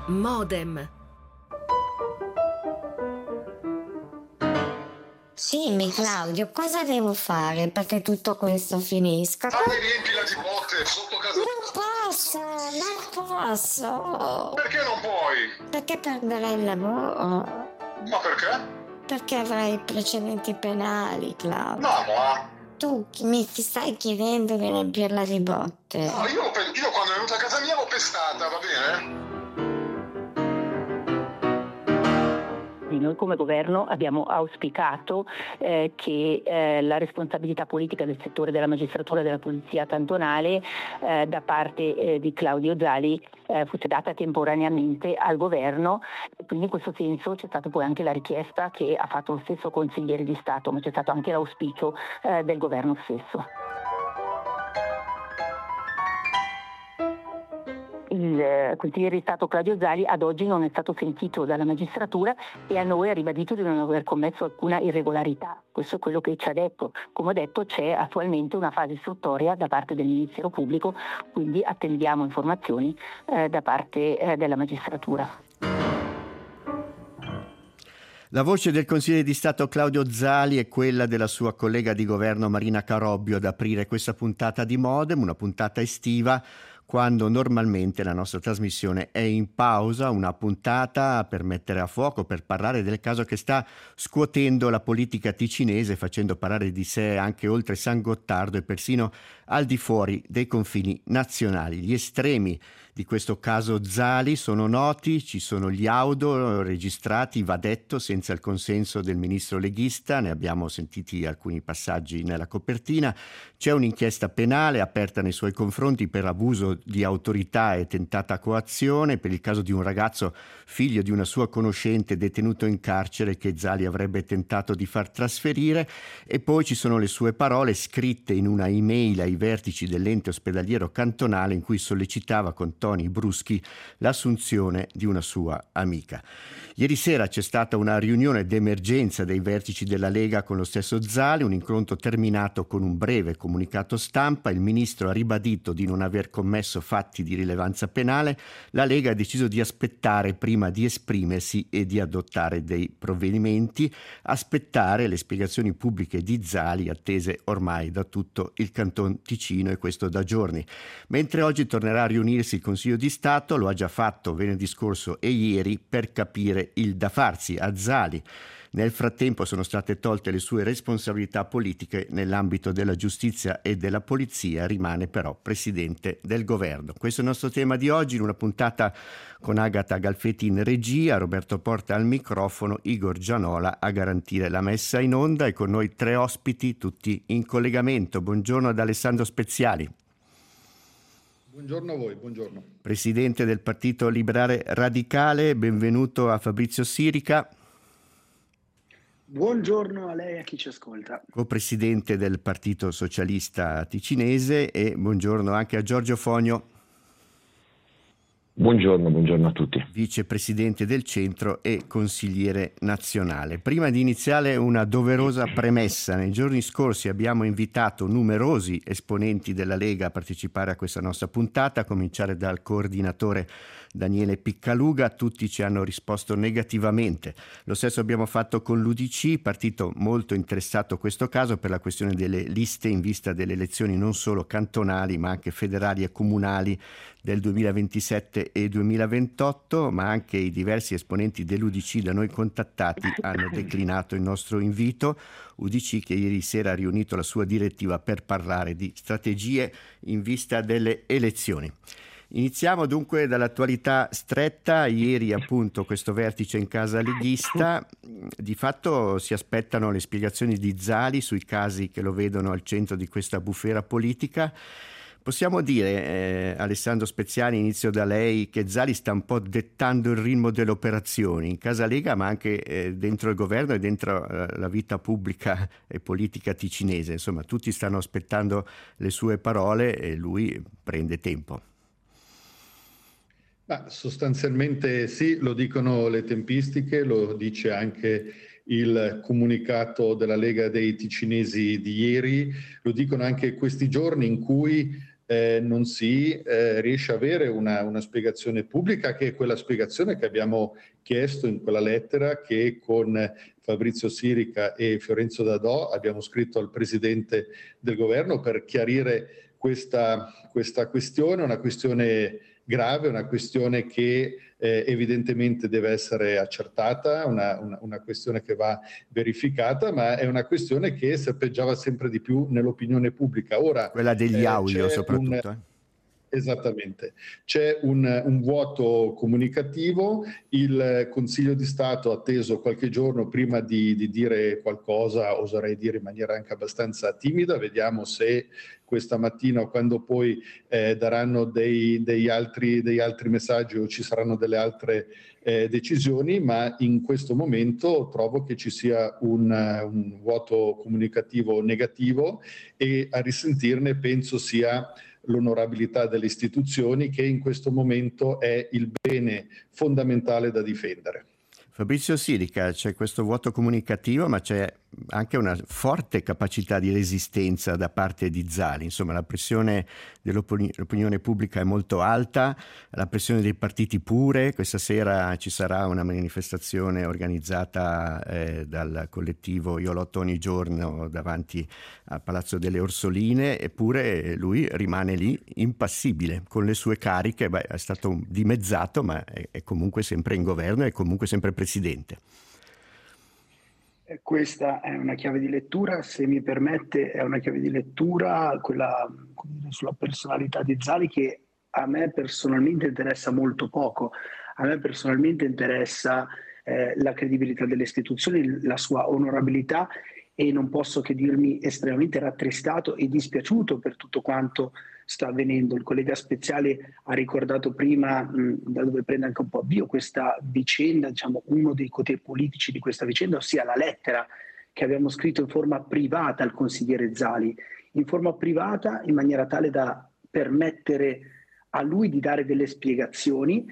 Modem. Dimmi Claudio, cosa devo fare perché tutto questo finisca? Riempila di botte sotto casa. Non posso. Perché non puoi? Perché perderei il lavoro? Ma perché? Perché avrei precedenti penali, Claudio. No. Tu mi ti stai chiedendo di riempirla di botte. No, io quando è venuta a casa mia l'ho pestata, va bene? Noi come governo abbiamo auspicato che la responsabilità politica del settore della magistratura e della polizia cantonale da parte di Claudio Zali fosse data temporaneamente al governo. Quindi in questo senso c'è stata poi anche la richiesta che ha fatto lo stesso consigliere di Stato, ma c'è stato anche l'auspicio del governo stesso. Il consigliere di Stato Claudio Zali ad oggi non è stato sentito dalla magistratura e a noi ha ribadito di non aver commesso alcuna irregolarità. Questo è quello che ci ha detto. Come ho detto, c'è attualmente una fase istruttoria da parte del Ministero Pubblico, quindi attendiamo informazioni da parte della magistratura. La voce del consigliere di Stato Claudio Zali è quella della sua collega di governo Marina Carobbio ad aprire questa puntata di Modem, una puntata estiva, quando normalmente la nostra trasmissione è in pausa, una puntata per mettere a fuoco, per parlare del caso che sta scuotendo la politica ticinese, facendo parlare di sé anche oltre San Gottardo e persino al di fuori dei confini nazionali. Gli estremi di questo caso Zali sono noti, ci sono gli audio registrati, va detto, senza il consenso del ministro leghista, ne abbiamo sentiti alcuni passaggi nella copertina. C'è un'inchiesta penale aperta nei suoi confronti per abuso di autorità e tentata coazione per il caso di un ragazzo figlio di una sua conoscente detenuto in carcere che Zali avrebbe tentato di far trasferire, e poi ci sono le sue parole scritte in una email ai vertici dell'ente ospedaliero cantonale in cui sollecitava con toni bruschi l'assunzione di una sua amica. Ieri sera c'è stata una riunione d'emergenza dei vertici della Lega con lo stesso Zali, un incontro terminato con un breve comunicato stampa. Il ministro ha ribadito di non aver commesso fatti di rilevanza penale. La Lega ha deciso di aspettare prima di esprimersi e di adottare dei provvedimenti, aspettare le spiegazioni pubbliche di Zali attese ormai da tutto il Canton Ticino, e questo da giorni. Mentre oggi tornerà a riunirsi il Consiglio di Stato, lo ha già fatto venerdì scorso e ieri, per capire il da farsi a Zali. Nel frattempo sono state tolte le sue responsabilità politiche nell'ambito della giustizia e della polizia, rimane però presidente del governo. Questo è il nostro tema di oggi, in una puntata con Agata Galfetti in regia, Roberto Porta al microfono, Igor Gianola a garantire la messa in onda, e con noi tre ospiti tutti in collegamento. Buongiorno ad Alessandro Speziali. Buongiorno a voi, buongiorno. Presidente del Partito Liberale Radicale, benvenuto a Fabrizio Sirica. Buongiorno a lei e a chi ci ascolta. Co-presidente del Partito Socialista Ticinese, e buongiorno anche a Giorgio Fogno. Buongiorno a tutti. Vicepresidente del Centro e consigliere nazionale. Prima di iniziare una doverosa premessa. Nei giorni scorsi abbiamo invitato numerosi esponenti della Lega a partecipare a questa nostra puntata, a cominciare dal coordinatore Daniele Piccaluga. Tutti ci hanno risposto negativamente. Lo stesso abbiamo fatto con l'UDC, partito molto interessato a questo caso per la questione delle liste in vista delle elezioni non solo cantonali ma anche federali e comunali del 2027 e 2028, ma anche i diversi esponenti dell'UDC da noi contattati hanno declinato il nostro invito. UDC che ieri sera ha riunito la sua direttiva per parlare di strategie in vista delle elezioni. Iniziamo dunque dall'attualità stretta. Ieri appunto questo vertice in casa leghista, di fatto si aspettano le spiegazioni di Zali sui casi che lo vedono al centro di questa bufera politica. Possiamo dire, Alessandro Speziani, inizio da lei, che Zali sta un po' dettando il ritmo delle operazioni in casa Lega, ma anche dentro il governo e dentro la vita pubblica e politica ticinese. Insomma, tutti stanno aspettando le sue parole e lui prende tempo. Sostanzialmente sì, lo dicono le tempistiche, lo dice anche il comunicato della Lega dei Ticinesi di ieri, lo dicono anche questi giorni in cui non si riesce a avere una spiegazione pubblica, che è quella spiegazione che abbiamo chiesto in quella lettera che con Fabrizio Sirica e Fiorenzo Dadò abbiamo scritto al Presidente del Governo per chiarire questa questione, una questione grave, una questione che evidentemente deve essere accertata, una questione che va verificata, ma è una questione che serpeggiava sempre di più nell'opinione pubblica. Ora, quella degli audio soprattutto. Esattamente, c'è un vuoto comunicativo. Il Consiglio di Stato ha atteso qualche giorno prima di dire qualcosa, oserei dire in maniera anche abbastanza timida. Vediamo se questa mattina o quando poi daranno degli altri messaggi o ci saranno delle altre decisioni, ma in questo momento trovo che ci sia un vuoto comunicativo negativo, e a risentirne penso sia l'onorabilità delle istituzioni, che in questo momento è il bene fondamentale da difendere. Fabrizio Sirica, c'è questo vuoto comunicativo, ma c'è anche una forte capacità di resistenza da parte di Zali. Insomma, la pressione dell'opinione pubblica è molto alta, la pressione dei partiti pure. Questa sera ci sarà una manifestazione organizzata dal collettivo Io lotto ogni giorno davanti al Palazzo delle Orsoline, eppure lui rimane lì impassibile con le sue cariche. È stato dimezzato, ma è comunque sempre in governo, è comunque sempre presidente. Questa è una chiave di lettura, se mi permette, è una chiave di lettura, quella sulla personalità di Zali, che a me personalmente interessa molto poco. A me personalmente interessa la credibilità delle istituzioni, la sua onorabilità, e non posso che dirmi estremamente rattristato e dispiaciuto per tutto quanto sta avvenendo. Il collega Speziale ha ricordato prima, da dove prende anche un po' avvio questa vicenda, diciamo uno dei cotè politici di questa vicenda, ossia la lettera che abbiamo scritto in forma privata al consigliere Zali, in forma privata in maniera tale da permettere a lui di dare delle spiegazioni,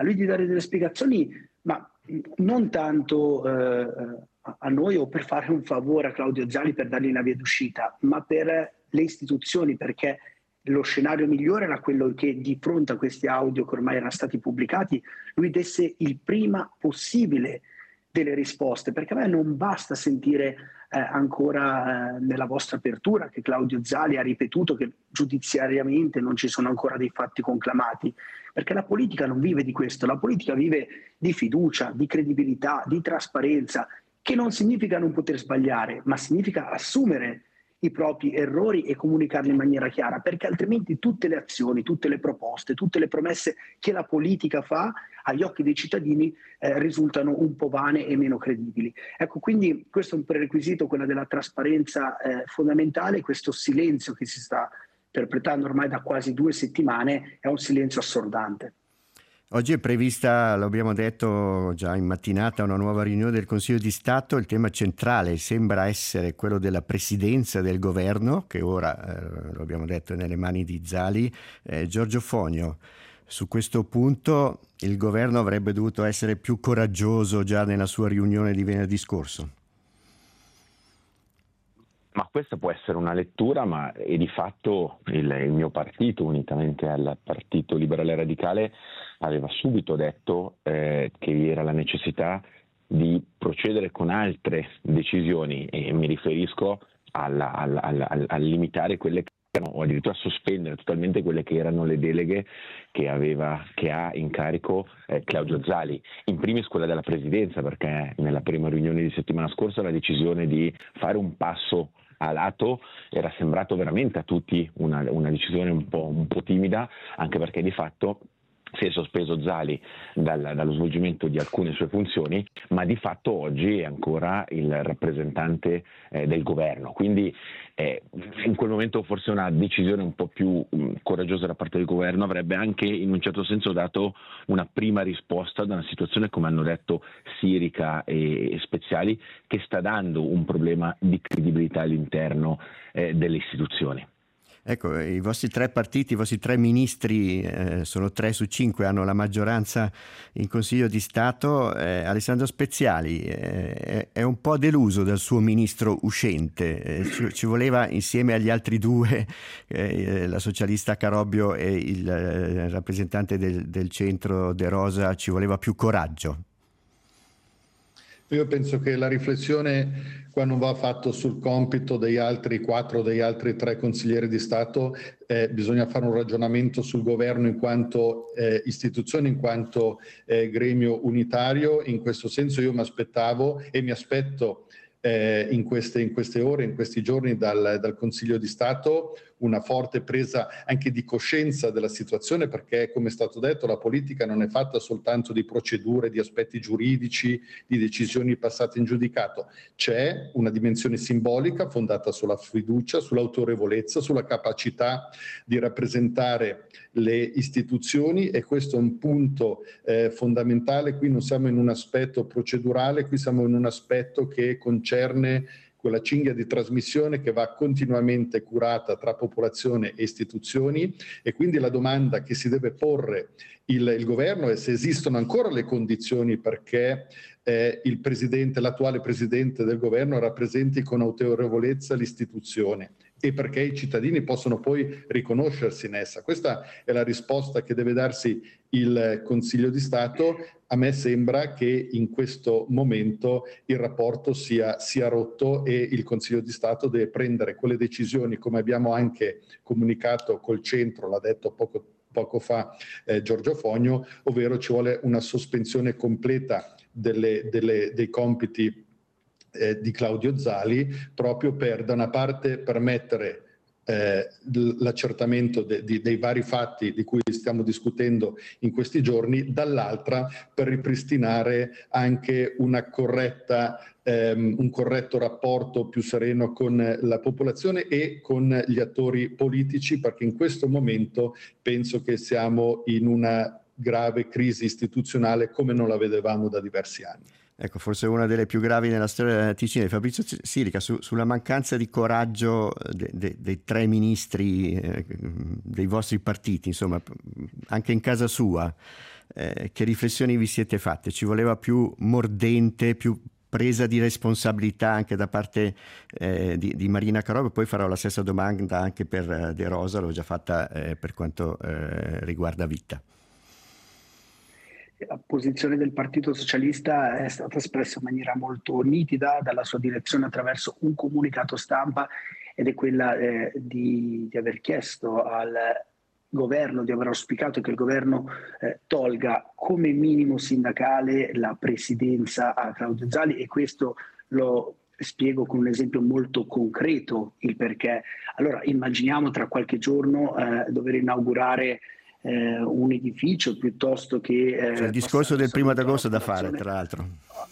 ma non tanto a noi o per fare un favore a Claudio Zali per dargli una via d'uscita, ma per le istituzioni, perché lo scenario migliore era quello che di fronte a questi audio che ormai erano stati pubblicati lui desse il prima possibile delle risposte, perché a me non basta sentire ancora nella vostra apertura che Claudio Zali ha ripetuto che giudiziariamente non ci sono ancora dei fatti conclamati, perché la politica non vive di questo, la politica vive di fiducia, di credibilità, di trasparenza, che non significa non poter sbagliare, ma significa assumere i propri errori e comunicarli in maniera chiara, perché altrimenti tutte le azioni, tutte le proposte, tutte le promesse che la politica fa agli occhi dei cittadini risultano un po' vane e meno credibili. Ecco, quindi questo è un prerequisito, quella della trasparenza fondamentale. Questo silenzio che si sta perpetrando ormai da quasi 2 settimane è un silenzio assordante. Oggi è prevista, lo abbiamo detto già in mattinata, una nuova riunione del Consiglio di Stato. Il tema centrale sembra essere quello della presidenza del governo, che ora, lo abbiamo detto, è nelle mani di Zali. Giorgio Fonio, su questo punto il governo avrebbe dovuto essere più coraggioso già nella sua riunione di venerdì scorso? Ma questa può essere una lettura, ma e di fatto il mio partito, unitamente al Partito Liberale Radicale, aveva subito detto che vi era la necessità di procedere con altre decisioni, e mi riferisco a limitare quelle che erano, o addirittura a sospendere totalmente quelle che erano le deleghe che ha in carico Claudio Zali, in primis quella della presidenza, perché nella prima riunione di settimana scorsa la decisione di fare un passo a lato era sembrato veramente a tutti una decisione un po' timida, anche perché di fatto si è sospeso Zali dallo svolgimento di alcune sue funzioni, ma di fatto oggi è ancora il rappresentante del governo. Quindi in quel momento forse una decisione un po' più coraggiosa da parte del governo avrebbe anche in un certo senso dato una prima risposta da una situazione, come hanno detto Sirica e Speziali, che sta dando un problema di credibilità all'interno delle istituzioni. Ecco, i vostri tre partiti, i vostri tre ministri, sono 3 su 5, hanno la maggioranza in Consiglio di Stato. Alessandro Speziali è un po' deluso dal suo ministro uscente. Ci voleva, insieme agli altri due, la socialista Carobbio e il rappresentante del centro De Rosa, ci voleva più coraggio. Io penso che la riflessione qua non va fatto sul compito dei altri 4, degli altri 3 consiglieri di Stato, bisogna fare un ragionamento sul governo in quanto istituzione, in quanto gremio unitario. In questo senso io mi aspettavo e mi aspetto in queste ore, in questi giorni dal Consiglio di Stato una forte presa anche di coscienza della situazione, perché, come è stato detto, la politica non è fatta soltanto di procedure, di aspetti giuridici, di decisioni passate in giudicato. C'è una dimensione simbolica fondata sulla fiducia, sull'autorevolezza, sulla capacità di rappresentare le istituzioni, e questo è un punto fondamentale. Qui non siamo in un aspetto procedurale, qui siamo in un aspetto che concerne quella cinghia di trasmissione che va continuamente curata tra popolazione e istituzioni, e quindi la domanda che si deve porre il governo è se esistono ancora le condizioni perché l'attuale presidente del governo rappresenti con autorevolezza l'istituzione e perché i cittadini possono poi riconoscersi in essa. Questa è la risposta che deve darsi il Consiglio di Stato. A me sembra che in questo momento il rapporto sia rotto e il Consiglio di Stato deve prendere quelle decisioni, come abbiamo anche comunicato col centro, l'ha detto poco fa Giorgio Fogno, ovvero ci vuole una sospensione completa dei compiti di Claudio Zali, proprio per, da una parte, permettere l'accertamento dei vari fatti di cui stiamo discutendo in questi giorni, dall'altra per ripristinare anche un corretto rapporto più sereno con la popolazione e con gli attori politici, perché in questo momento penso che siamo in una grave crisi istituzionale come non la vedevamo da diversi anni. Ecco, forse una delle più gravi nella storia Ticino. Fabrizio Sirica, sulla mancanza di coraggio dei 3 ministri dei vostri partiti, insomma, anche in casa sua, che riflessioni vi siete fatte? Ci voleva più mordente, più presa di responsabilità anche da parte di Marina Carobbio? Poi farò la stessa domanda anche per De Rosa, l'ho già fatta per quanto riguarda Vitta. La posizione del Partito Socialista è stata espressa in maniera molto nitida dalla sua direzione attraverso un comunicato stampa, ed è quella di aver chiesto al governo, di aver auspicato che il governo tolga come minimo sindacale la presidenza a Claudio Zali, e questo lo spiego con un esempio molto concreto il perché. Allora, immaginiamo tra qualche giorno dover inaugurare un edificio piuttosto che il discorso del 1° agosto da fare, tra l'altro,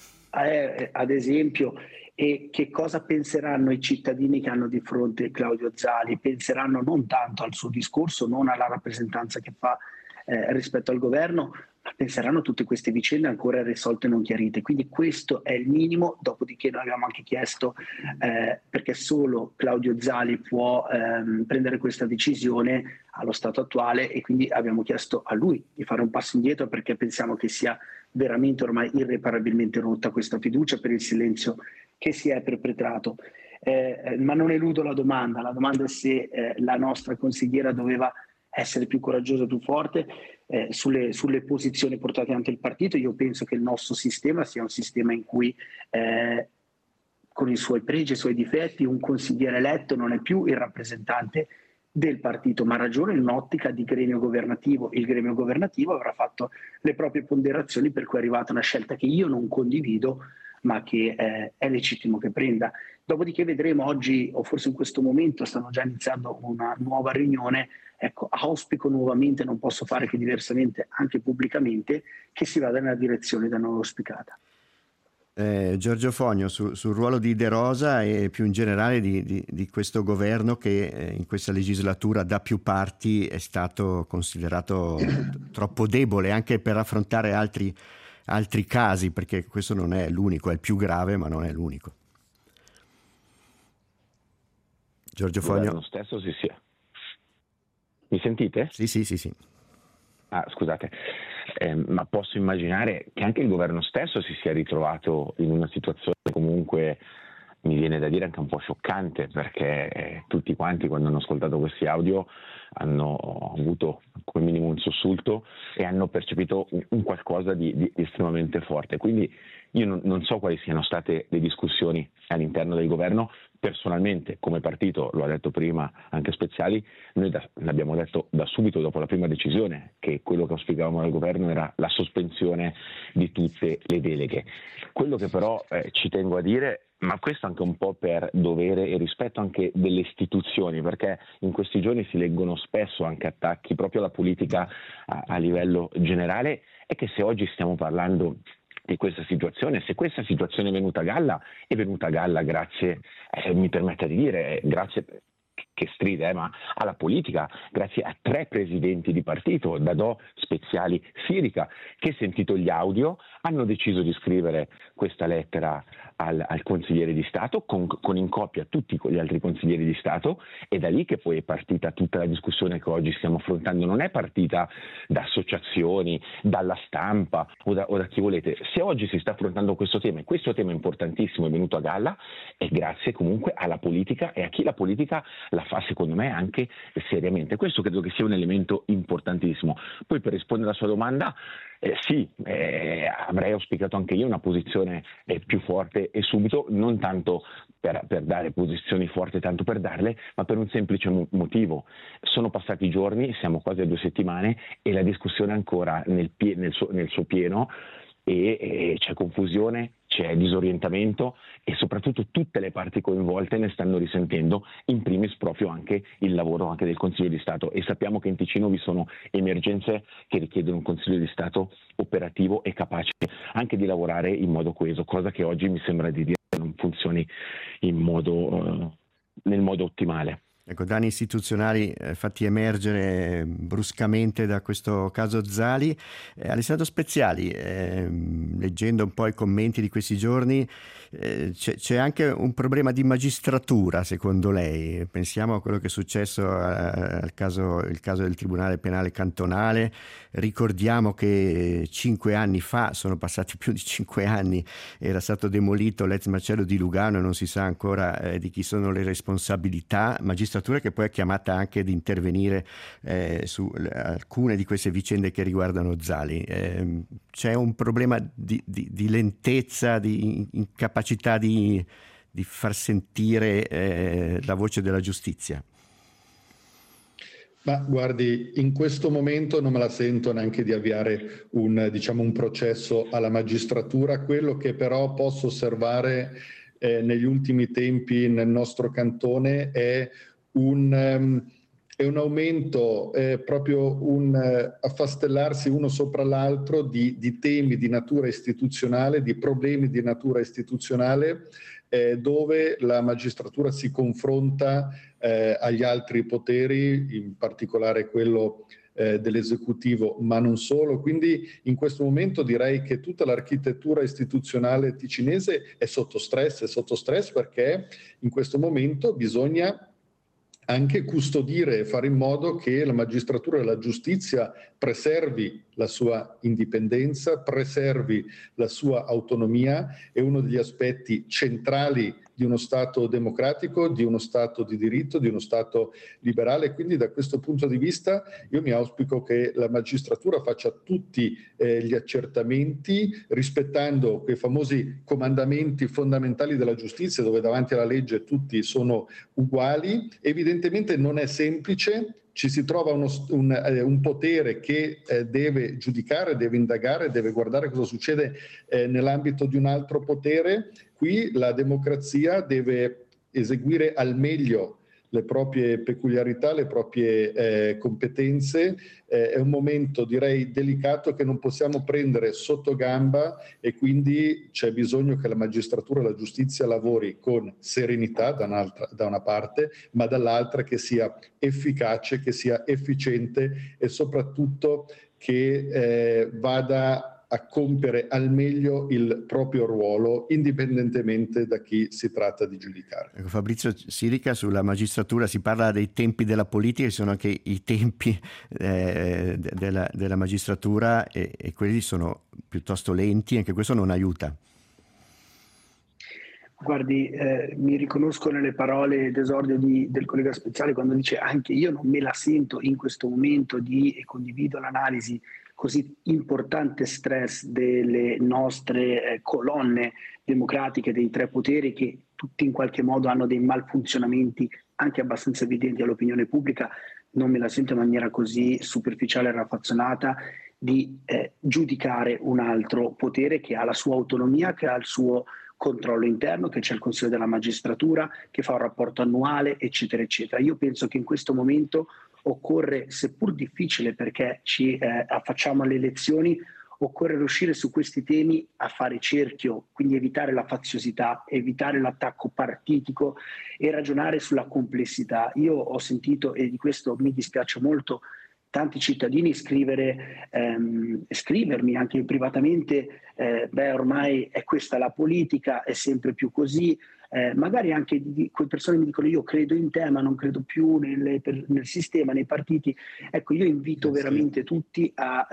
ad esempio. E che cosa penseranno i cittadini che hanno di fronte Claudio Zali? Penseranno non tanto al suo discorso, non alla rappresentanza che fa rispetto al governo, ma penseranno a tutte queste vicende ancora irrisolte e non chiarite. Quindi questo è il minimo. Dopodiché noi abbiamo anche chiesto, perché solo Claudio Zali può prendere questa decisione allo stato attuale, e quindi abbiamo chiesto a lui di fare un passo indietro, perché pensiamo che sia veramente ormai irreparabilmente rotta questa fiducia per il silenzio che si è perpetrato. Ma non eludo la domanda è se la nostra consigliera doveva essere più coraggiosa, più forte sulle posizioni portate ante il partito. Io penso che il nostro sistema sia un sistema in cui con i suoi pregi e i suoi difetti un consigliere eletto non è più il rappresentante del partito, ma ha ragione in un'ottica di gremio governativo. Il gremio governativo avrà fatto le proprie ponderazioni, per cui è arrivata una scelta che io non condivido, ma che è legittimo che prenda. Dopodiché vedremo oggi, o forse in questo momento stanno già iniziando una nuova riunione. Ecco, auspico nuovamente, non posso fare che diversamente anche pubblicamente, che si vada nella direzione da noi auspicata. Giorgio Fogno, sul ruolo di De Rosa e più in generale di questo governo che in questa legislatura da più parti è stato considerato troppo debole anche per affrontare altri casi, perché questo non è l'unico, è il più grave, ma non è l'unico. Giorgio Fogno. Lo stesso si sia. Mi sentite? Sì, sì, sì, sì. Ah, scusate, ma posso immaginare che anche il governo stesso si sia ritrovato in una situazione comunque, mi viene da dire, anche un po' scioccante, perché tutti quanti quando hanno ascoltato questi audio hanno avuto come minimo un sussulto e hanno percepito un qualcosa di estremamente forte. Quindi io non so quali siano state le discussioni all'interno del governo. Personalmente, come partito, lo ha detto prima anche Speziali, noi l'abbiamo detto da subito dopo la prima decisione che quello che auspicavamo dal governo era la sospensione di tutte le deleghe. Quello che però ci tengo a dire, ma questo anche un po' per dovere e rispetto anche delle istituzioni, perché in questi giorni si leggono spesso anche attacchi proprio alla politica a livello generale, è che se oggi stiamo parlando di questa situazione, se questa situazione è venuta a galla, è venuta a galla grazie, mi permetta di dire, grazie che stride, ma alla politica, grazie a 3 presidenti di partito, Dadò, Speziali, Sirica, che sentito gli audio hanno deciso di scrivere questa lettera al consigliere di Stato con in copia tutti gli altri consiglieri di Stato, e da lì che poi è partita tutta la discussione che oggi stiamo affrontando. Non è partita da associazioni, dalla stampa o da chi volete. Se oggi si sta affrontando questo tema, e questo tema importantissimo è venuto a galla, è grazie comunque alla politica e a chi la politica la fa, secondo me, anche seriamente. Questo credo che sia un elemento importantissimo. Poi, per rispondere alla sua domanda, sì, avrei auspicato anche io una posizione più forte e subito, non tanto per dare posizioni forti tanto per darle, ma per un semplice motivo. Sono passati giorni, siamo quasi a 2 settimane e la discussione è ancora nel suo pieno, e c'è confusione, c'è disorientamento e soprattutto tutte le parti coinvolte ne stanno risentendo, in primis proprio anche il lavoro anche del Consiglio di Stato, e sappiamo che in Ticino vi sono emergenze che richiedono un Consiglio di Stato operativo e capace anche di lavorare in modo coeso, cosa che oggi mi sembra di dire non funzioni nel modo ottimale. Ecco, danni istituzionali fatti emergere bruscamente da questo caso Zali. Alessandro Speziali, leggendo un po' i commenti di questi giorni, c'è anche un problema di magistratura, secondo lei? Pensiamo a quello che è successo il caso del Tribunale Penale Cantonale. Ricordiamo che 5 anni fa, sono passati più di 5 anni, era stato demolito l'ex macello di Lugano e non si sa ancora di chi sono le responsabilità. Magistratura che poi è chiamata anche ad intervenire su alcune di queste vicende che riguardano Zali. C'è un problema di lentezza, di incapacità di far sentire la voce della giustizia. Ma guardi, in questo momento non me la sento neanche di avviare un processo alla magistratura. Quello che però posso osservare negli ultimi tempi nel nostro cantone è un aumento, proprio un affastellarsi uno sopra l'altro di temi di natura istituzionale, di problemi di natura istituzionale, dove la magistratura si confronta agli altri poteri, in particolare quello dell'esecutivo, ma non solo. Quindi in questo momento direi che tutta l'architettura istituzionale ticinese è sotto stress perché in questo momento bisogna anche custodire e fare in modo che la magistratura e la giustizia preservi la sua indipendenza, preservi la sua autonomia. È uno degli aspetti centrali di uno Stato democratico, di uno Stato di diritto, di uno Stato liberale. Quindi da questo punto di vista io mi auspico che la magistratura faccia tutti gli accertamenti rispettando quei famosi comandamenti fondamentali della giustizia, dove davanti alla legge tutti sono uguali. Evidentemente non è semplice. Ci si trova un potere che deve giudicare, deve indagare, deve guardare cosa succede nell'ambito di un altro potere. Qui la democrazia deve eseguire al meglio le proprie peculiarità, le proprie competenze. È un momento, direi, delicato che non possiamo prendere sotto gamba, e quindi c'è bisogno che la magistratura e la giustizia lavori con serenità da una parte, ma dall'altra che sia efficace, che sia efficiente e soprattutto che vada a compiere al meglio il proprio ruolo, indipendentemente da chi si tratta di giudicare. Ecco, Fabrizio Sirica, sulla magistratura si parla dei tempi della politica, ci sono anche i tempi della magistratura e quelli sono piuttosto lenti, anche questo non aiuta. Guardi, mi riconosco nelle parole d'esordio del collega Speziale quando dice anche io non me la sento in questo momento e condivido l'analisi così importante stress delle nostre colonne democratiche, dei tre poteri che tutti in qualche modo hanno dei malfunzionamenti anche abbastanza evidenti all'opinione pubblica. Non me la sento in maniera così superficiale e raffazzonata di giudicare un altro potere che ha la sua autonomia, che ha il suo controllo interno, che c'è il Consiglio della Magistratura, che fa un rapporto annuale, eccetera, eccetera. Io penso che in questo momento occorre, seppur difficile perché ci affacciamo alle elezioni, occorre riuscire su questi temi a fare cerchio, quindi evitare la faziosità, evitare l'attacco partitico e ragionare sulla complessità. Io ho sentito, e di questo mi dispiace molto, tanti cittadini scrivermi anche privatamente, ormai è questa la politica, è sempre più così, magari anche quelle persone mi dicono io credo in te ma non credo più nel sistema, nei partiti. Ecco, io invito veramente tutti a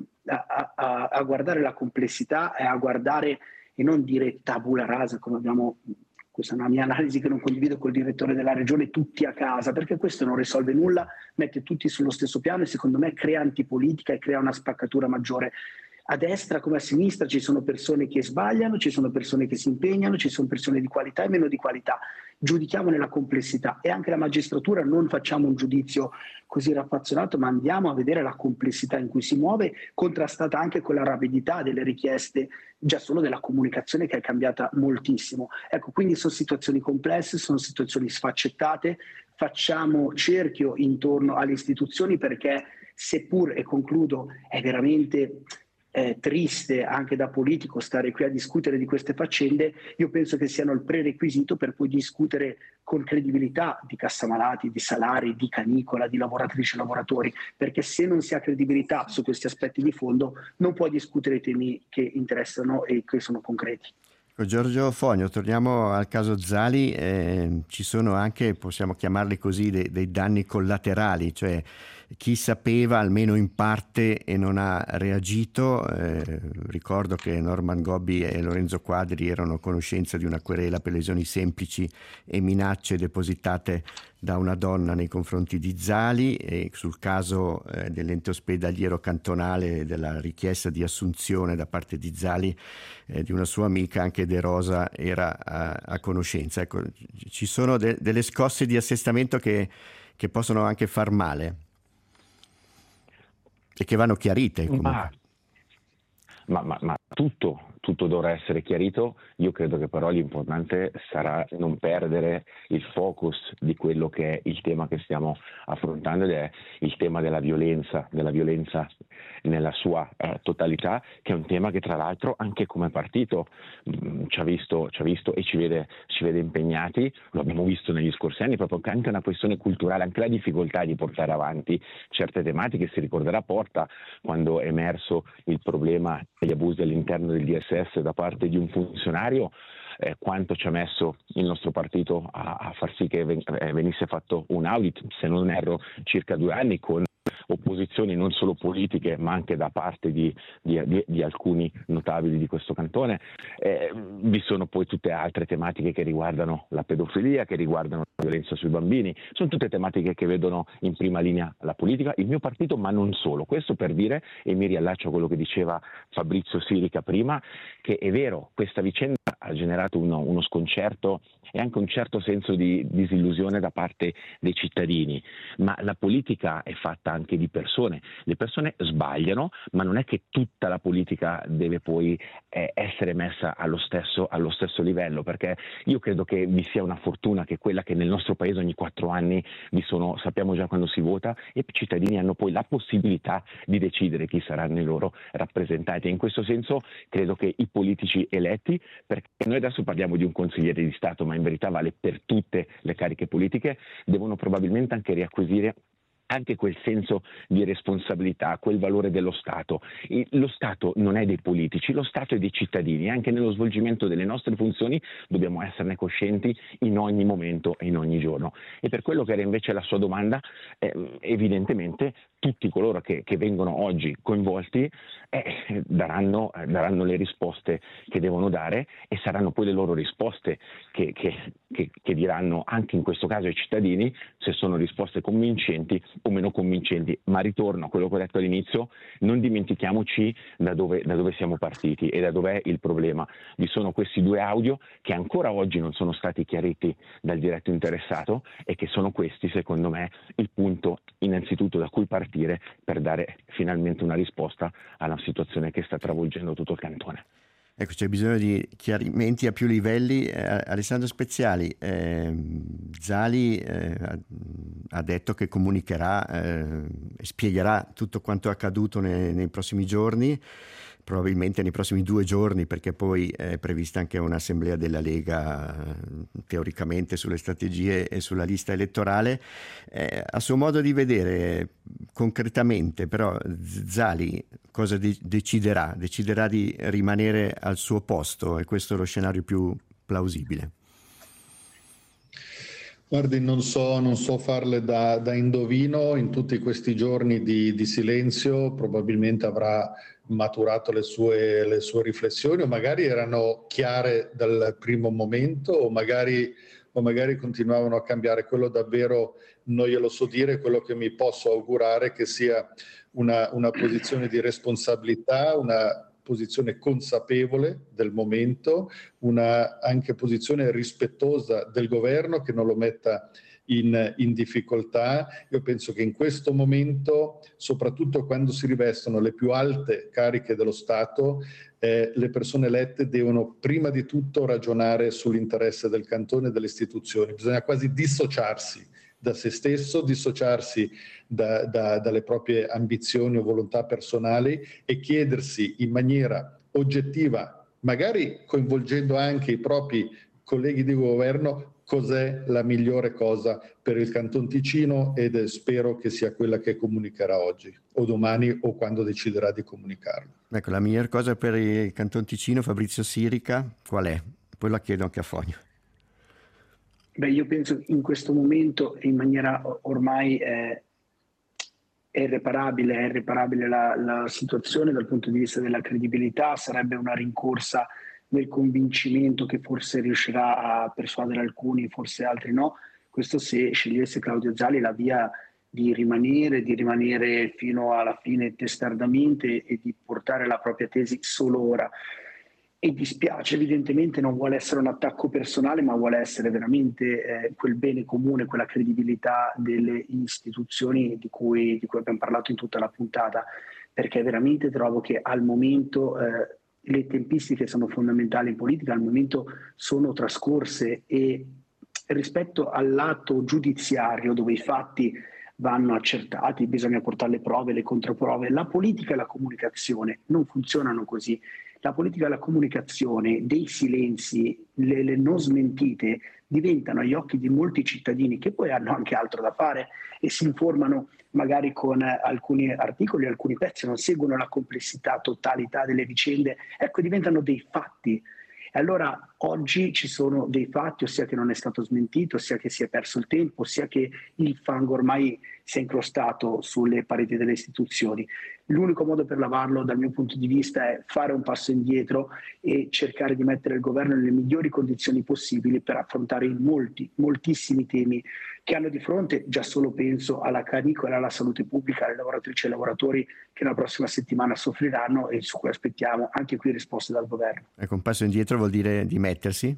guardare la complessità e a guardare e non dire tabula rasa come abbiamo. Questa è una mia analisi che non condivido col direttore della regione, tutti a casa, perché questo non risolve nulla, mette tutti sullo stesso piano e secondo me crea antipolitica e crea una spaccatura maggiore. A destra come a sinistra ci sono persone che sbagliano, ci sono persone che si impegnano, ci sono persone di qualità e meno di qualità. Giudichiamo nella complessità e anche la magistratura non facciamo un giudizio così raffazzonato, ma andiamo a vedere la complessità in cui si muove, contrastata anche con la rapidità delle richieste, già solo della comunicazione che è cambiata moltissimo. Ecco, quindi sono situazioni complesse, sono situazioni sfaccettate, facciamo cerchio intorno alle istituzioni perché seppur, e concludo, è veramente triste anche da politico stare qui a discutere di queste faccende, io penso che siano il prerequisito per poi discutere con credibilità di cassamalati, di salari, di canicola, di lavoratrici e lavoratori, perché se non si ha credibilità su questi aspetti di fondo non puoi discutere i temi che interessano e che sono concreti. Giorgio Fogno, torniamo al caso Zali, ci sono anche, possiamo chiamarli così, dei danni collaterali, cioè chi sapeva almeno in parte e non ha reagito. Ricordo che Norman Gobbi e Lorenzo Quadri erano a conoscenza di una querela per lesioni semplici e minacce depositate da una donna nei confronti di Zali, e sul caso dell'ente ospedaliero cantonale della richiesta di assunzione da parte di Zali di una sua amica, anche De Rosa era a conoscenza. Ecco, ci sono delle scosse di assestamento che possono anche far male e che vanno chiarite comunque. Ma tutto dovrà essere chiarito. Io credo che però l'importante sarà non perdere il focus di quello che è il tema che stiamo affrontando, ed è il tema della violenza nella sua totalità, che è un tema che tra l'altro anche come partito ci ha visto e ci vede impegnati. Lo abbiamo visto negli scorsi anni, proprio anche una questione culturale, anche la difficoltà di portare avanti certe tematiche. Si ricorderà Porta quando è emerso il problema degli abusi all'interno del DSS da parte di un funzionario, quanto ci ha messo il nostro partito a far sì che venisse fatto un audit, se non erro circa 2 anni, con opposizioni non solo politiche ma anche da parte di alcuni notabili di questo cantone. Vi sono poi tutte altre tematiche che riguardano la pedofilia, che riguardano la violenza sui bambini, sono tutte tematiche che vedono in prima linea la politica, il mio partito, ma non solo. Questo per dire, e mi riallaccio a quello che diceva Fabrizio Sirica prima, che è vero, questa vicenda ha generato uno sconcerto e anche un certo senso di disillusione da parte dei cittadini, ma la politica è fatta anche di persone. Le persone sbagliano, ma non è che tutta la politica deve poi essere messa allo stesso livello, perché io credo che vi sia una fortuna, che è quella che nel nostro paese ogni 4 anni sappiamo già quando si vota, e i cittadini hanno poi la possibilità di decidere chi saranno i loro rappresentanti. E in questo senso credo che i politici eletti, perché noi adesso parliamo di un consigliere di Stato, ma in verità vale per tutte le cariche politiche, devono probabilmente anche riacquisire anche quel senso di responsabilità, quel valore dello Stato. Lo Stato non è dei politici, lo Stato è dei cittadini, e anche nello svolgimento delle nostre funzioni dobbiamo esserne coscienti in ogni momento e in ogni giorno. E per quello che era invece la sua domanda, evidentemente tutti coloro che vengono oggi coinvolti daranno le risposte che devono dare, e saranno poi le loro risposte che diranno anche in questo caso ai cittadini se sono risposte convincenti o meno convincenti. Ma ritorno a quello che ho detto all'inizio: non dimentichiamoci da dove siamo partiti e da dov'è il problema. Vi sono questi 2 audio che ancora oggi non sono stati chiariti dal diretto interessato, e che sono questi, secondo me, il punto innanzitutto da cui partire per dare finalmente una risposta a una situazione che sta travolgendo tutto il cantone. Ecco, c'è bisogno di chiarimenti a più livelli. Alessandro Speziali, Zali ha detto che comunicherà e spiegherà tutto quanto è accaduto nei prossimi giorni, probabilmente nei prossimi 2 giorni, perché poi è prevista anche un'assemblea della Lega teoricamente sulle strategie e sulla lista elettorale. A suo modo di vedere, concretamente però, Zali cosa deciderà? Deciderà di rimanere al suo posto? E questo è lo scenario più plausibile? Guardi, non so farle da indovino. In tutti questi giorni di silenzio probabilmente avrà maturato le sue riflessioni, o magari erano chiare dal primo momento, o magari continuavano a cambiare. Quello davvero non glielo so dire. Quello che mi posso augurare che sia una posizione di responsabilità, una posizione consapevole del momento, una anche posizione rispettosa del governo, che non lo metta in difficoltà. Io penso che in questo momento, soprattutto quando si rivestono le più alte cariche dello Stato, le persone elette devono prima di tutto ragionare sull'interesse del cantone e delle istituzioni. Bisogna quasi dissociarsi da se stesso, dissociarsi dalle proprie ambizioni o volontà personali, e chiedersi in maniera oggettiva, magari coinvolgendo anche i propri colleghi di governo, cos'è la migliore cosa per il Canton Ticino, ed spero che sia quella che comunicherà oggi o domani o quando deciderà di comunicarlo. Ecco, la miglior cosa per il Canton Ticino, Fabrizio Sirica, qual è? Poi la chiedo anche a Fogno. Beh, io penso in questo momento, in maniera ormai è irreparabile la situazione dal punto di vista della credibilità. Sarebbe una rincorsa nel convincimento che forse riuscirà a persuadere alcuni, forse altri no. Questo se scegliesse Claudio Zali la via di rimanere fino alla fine testardamente e di portare la propria tesi solo ora. E dispiace, evidentemente non vuole essere un attacco personale, ma vuole essere veramente quel bene comune, quella credibilità delle istituzioni di cui abbiamo parlato in tutta la puntata, perché veramente trovo che al momento le tempistiche sono fondamentali in politica, al momento sono trascorse, e rispetto all'atto giudiziario dove i fatti vanno accertati, bisogna portare le prove, le controprove, la politica e la comunicazione non funzionano così. La politica e la comunicazione, dei silenzi, le non smentite, diventano agli occhi di molti cittadini, che poi hanno anche altro da fare e si informano magari con alcuni articoli, alcuni pezzi, non seguono la complessità, totalità delle vicende, ecco, diventano dei fatti. E allora oggi ci sono dei fatti, ossia che non è stato smentito, ossia che si è perso il tempo, ossia che il fango ormai si è incrostato sulle pareti delle istituzioni. L'unico modo per lavarlo, dal mio punto di vista, è fare un passo indietro e cercare di mettere il governo nelle migliori condizioni possibili per affrontare i moltissimi temi che hanno di fronte. Già solo penso alla canicola, alla salute pubblica, alle lavoratrici e ai lavoratori che la prossima settimana soffriranno e su cui aspettiamo anche qui risposte dal governo. Ecco, un passo indietro vuol dire dimettersi?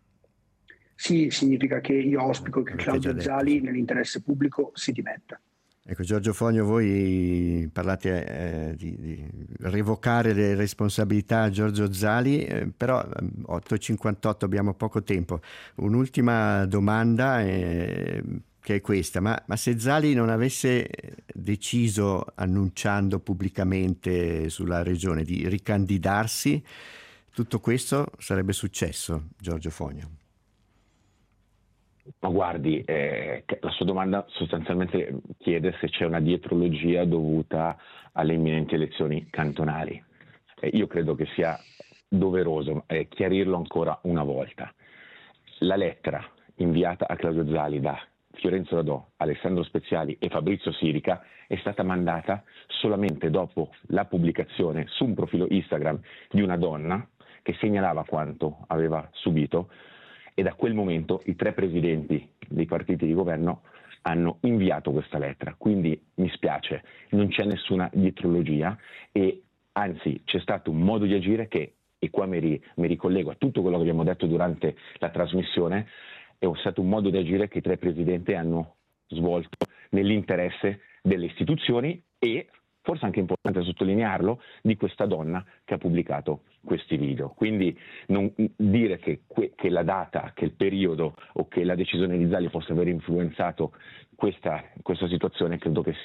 Sì, significa che io auspico che Claudio Zali, nell'interesse pubblico, si dimetta. Ecco, Giorgio Fogno, voi parlate di revocare le responsabilità a Giorgio Zali, però 8:58 abbiamo poco tempo. Un'ultima domanda che è questa, ma se Zali non avesse deciso, annunciando pubblicamente sulla regione, di ricandidarsi, tutto questo sarebbe successo, Giorgio Fogno? Ma guardi, la sua domanda sostanzialmente chiede se c'è una dietrologia dovuta alle imminenti elezioni cantonali. Io credo che sia doveroso chiarirlo ancora una volta. La lettera inviata a Claudio Zali da Fiorenzo Radò, Alessandro Speziali e Fabrizio Sirica è stata mandata solamente dopo la pubblicazione su un profilo Instagram di una donna che segnalava quanto aveva subito, e da quel momento i 3 presidenti dei partiti di governo hanno inviato questa lettera. Quindi mi spiace, non c'è nessuna dietrologia e anzi c'è stato un modo di agire che, e qua mi ricollego a tutto quello che abbiamo detto durante la trasmissione, è stato un modo di agire che i 3 presidenti hanno svolto nell'interesse delle istituzioni e, forse anche importante sottolinearlo, di questa donna che ha pubblicato questi video. Quindi non dire che la data, che il periodo o che la decisione di Zali possa aver influenzato questa situazione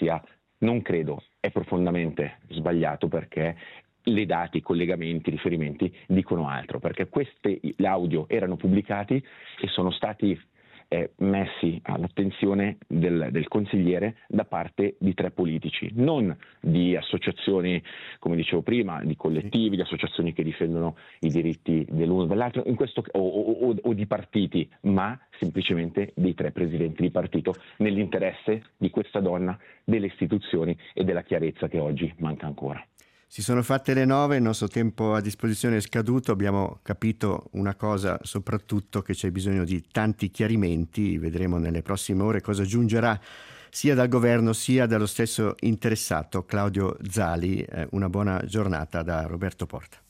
è profondamente sbagliato, perché le date, i collegamenti, i riferimenti dicono altro, perché questi audio erano pubblicati e sono stati messi all'attenzione del consigliere da parte di 3 politici, non di associazioni, come dicevo prima, di collettivi, di associazioni che difendono i diritti dell'uno o dell'altro, o di partiti, ma semplicemente dei 3 presidenti di partito, nell'interesse di questa donna, delle istituzioni e della chiarezza che oggi manca ancora. Si sono fatte le 9, il nostro tempo a disposizione è scaduto, abbiamo capito una cosa soprattutto, che c'è bisogno di tanti chiarimenti, vedremo nelle prossime ore cosa giungerà sia dal governo sia dallo stesso interessato Claudio Zali. Una buona giornata da Roberto Porta.